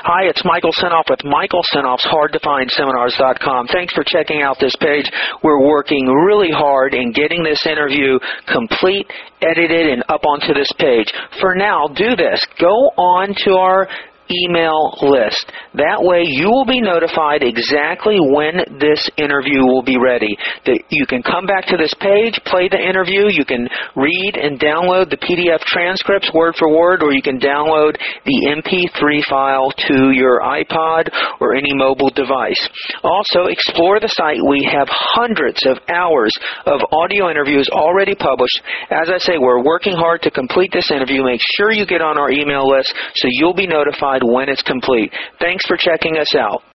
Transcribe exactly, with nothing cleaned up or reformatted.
Hi, it's Michael Senoff with Michael Senoff's Hard to Find Seminars dot com. Thanks for checking out this page. We're working really hard in getting this interview complete, edited, and up onto this page. For now, do this. Go on to our email list. That way you will be notified exactly when this interview will be ready. That you can come back to this page, play the interview, you can read and download the P D F transcripts word for word, or you can download the M P three file to your iPod or any mobile device. Also, explore the site. We have hundreds of hours of audio interviews already published. As I say, we're working hard to complete this interview. Make sure you get on our email list so you'll be notified when it's complete. Thanks for checking us out.